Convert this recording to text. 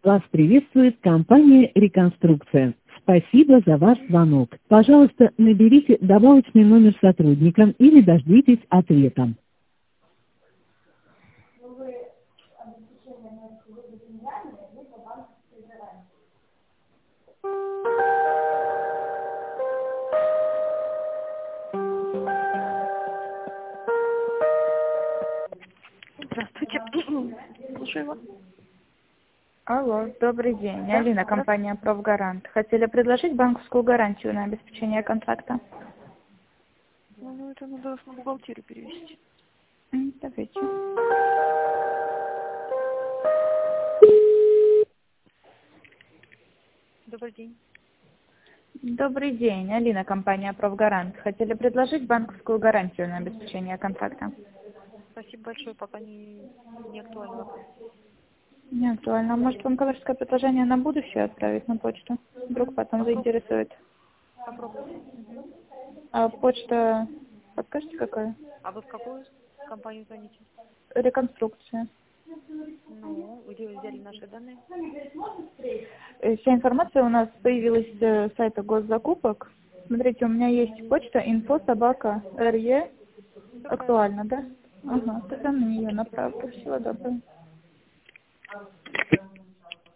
Вас приветствует компания «Реконструкция». Спасибо за ваш звонок. Пожалуйста, наберите добавочный номер сотрудника или дождитесь ответа. Здравствуйте. Слушаю вас. Алло, добрый день. Да, Алина, компания «Профгарант». Хотели предложить банковскую гарантию на обеспечение контракта? Ну, это надо вас на бухгалтерию перевести. Давайте. Добрый день. Добрый день. Алина, компания «Профгарант». Хотели предложить банковскую гарантию на обеспечение контракта? Спасибо большое, пока не актуальный вопрос. Не актуально. Может, вам коммерческое предложение на будущее отправить на почту? Вдруг потом заинтересует. Попробуйте. А почта, подскажете, какая? А вы в какую компанию звоните? Реконструкция. Ну, где вы взяли наши данные? Вся информация у нас появилась с сайта госзакупок. Смотрите, у меня есть почта info@re. Актуально, да? Ага, тогда на нее направлю. Всего доброго.